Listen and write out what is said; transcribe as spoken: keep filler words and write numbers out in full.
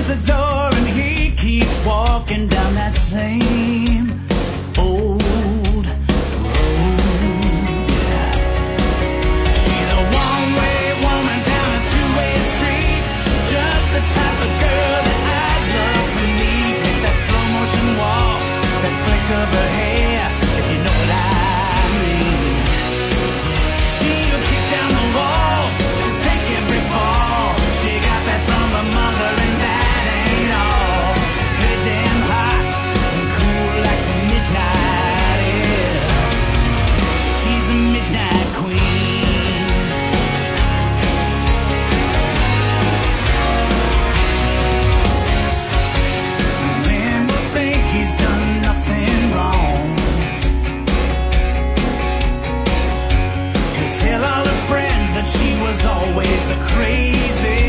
the door and he keeps walking down that same old road. Yeah. She's a one-way woman down a two-way street, just the type of girl that I'd love to meet. With that slow motion walk, that flick of her hair, if you know what I mean. She'll kick down the walls, she'll take every fall. She got that from her mother and that ain't all. She's pretty damn hot and cool like the midnight air. She's a midnight queen. A man will think he's done nothing wrong. He'll tell all her friends that she was always the crazy